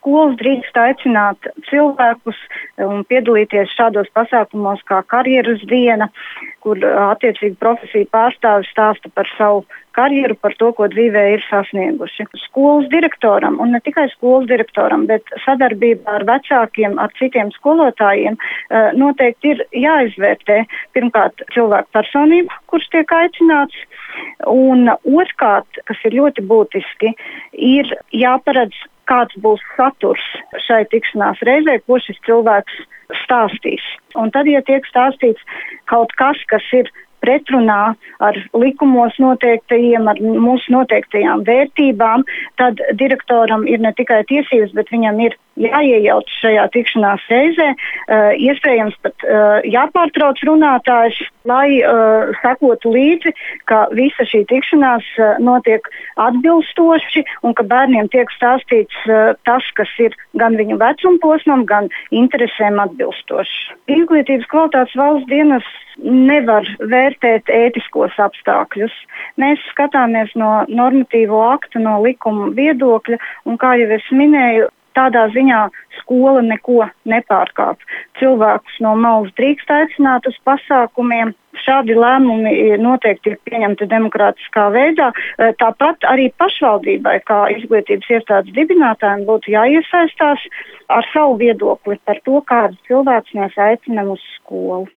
skolas drīkst aicināt cilvēkus un piedalīties šādos pasākumos kā karjeras diena, kur attiecīgi profesiju pārstāvi stāsta par savu karjeru, par to, ko dzīvē ir sasnieguši. Skolas direktoram, un ne tikai skolas direktoram, bet sadarbībā ar vecākiem, ar citiem skolotājiem, noteikti ir jāizvērtē pirmkārt cilvēku personību, kurš tiek aicināts, un otrkārt, kas ir ļoti būtiski, ir jāparedz, kāds būs saturs šai tikšanās reizē, ko šis cilvēks stāstīs. Un tad, ja tiek stāstīts kaut kas, kas ir pretrunā ar likumos noteiktajiem, ar mūsu noteiktajām vērtībām, tad direktoram ir ne tikai tiesības, bet viņam ir jāiejauc šajā tikšanās reizē, iespējams pat jāpārtrauc runātājs, lai sekotu līdzi, ka visa šī tikšanās notiek atbilstoši un ka bērniem tiek stāstīts tas, kas ir gan viņu vecuma posmam, gan interesēm atbilstoši. Izglītības kvalitātes valsts dienas nevar vērtēt ētiskos apstākļus. Mēs skatāmies no normatīvo aktu, no likuma viedokļa, un kā jau es minēju, tādā ziņā skola neko nepārkāp. Cilvēkus no malas drīkst aicināt uz pasākumiem. Šādi lēmumi noteikti ir pieņemti demokrātiskā veidā. Tāpat arī pašvaldībai, kā izglītības iestādes dibinātājiem, būtu jāiesaistās ar savu viedokli par to, kādus cilvēkus mēs aicinām uz skolu.